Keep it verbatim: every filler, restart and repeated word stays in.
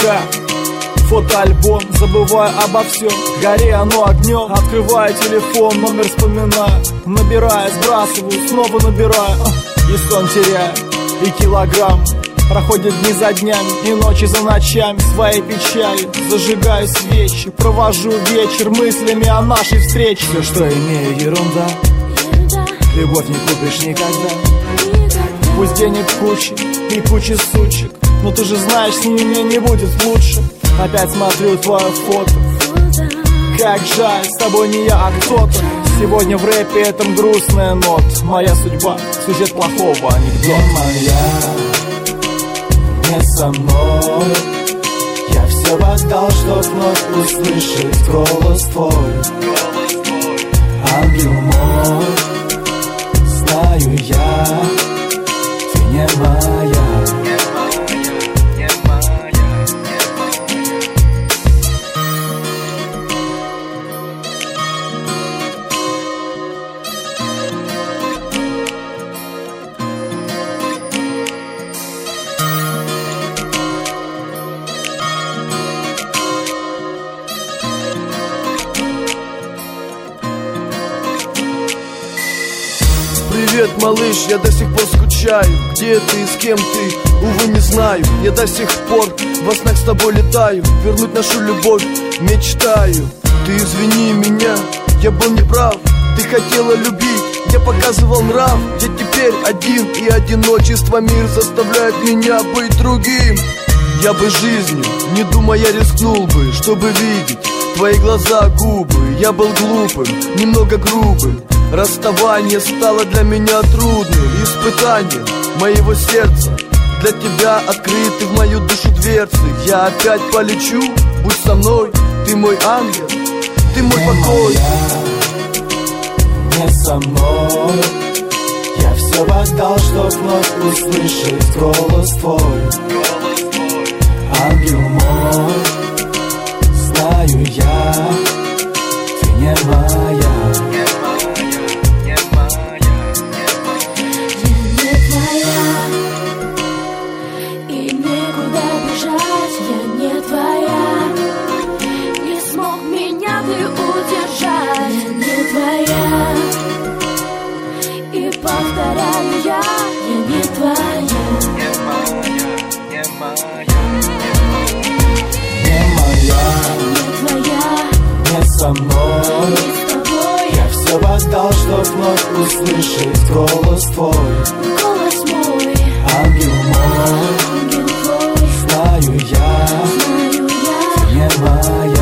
ВК, фотоальбом, забываю обо всем. Гори оно огнем, открываю телефон, номер вспоминаю, набираю, сбрасываю, снова набираю, и сон теряю, и килограмм. Проходят дни за днями и ночи за ночами. Своей печалью зажигаю свечи, провожу вечер мыслями о нашей встрече. Все, что имею, ерунда, ерунда. Любовь не купишь никогда, никогда. Пусть денег куча и куча сучек, но ты же знаешь, с ними мне не будет лучше. Опять смотрю твое фото, фото. Как жаль, с тобой не я, а кто-то. Сегодня в рэпе этом грустная нот. Моя судьба, сюжет плохого анекдота. Моя не со мной. Я все отдал, чтоб вновь услышать голос твой. Ангел мой, знаю я, ты не моя. Привет, малыш, я до сих пор скучаю. Где ты и с кем ты, увы, не знаю. Я до сих пор во снах с тобой летаю. Вернуть нашу любовь мечтаю. Ты извини меня, я был неправ. Ты хотела любить, я показывал нрав. Я теперь один, и одиночество мир заставляет меня быть другим. Я бы жизнью, не думая, рискнул бы, чтобы видеть твои глаза, губы. Я был глупым, немного грубым. Расставание стало для меня трудным испытанием моего сердца. Для тебя открыты в мою душу дверцы. Я опять полечу, будь со мной. Ты мой ангел, ты мой не покой. Моя, не со мной. Я все отдал, чтоб вновь услышать голос твой. Ангел мой, знаю я, ты не моя. Повторяю я, я не твоя. Не моя, не моя. Не моя, не твоя. Не со мной, не с тобой. Я все отдал, чтоб вновь услышать голос твой. Голос мой, ангел мой, ангел твой. Знаю я, знаю я, ты не моя.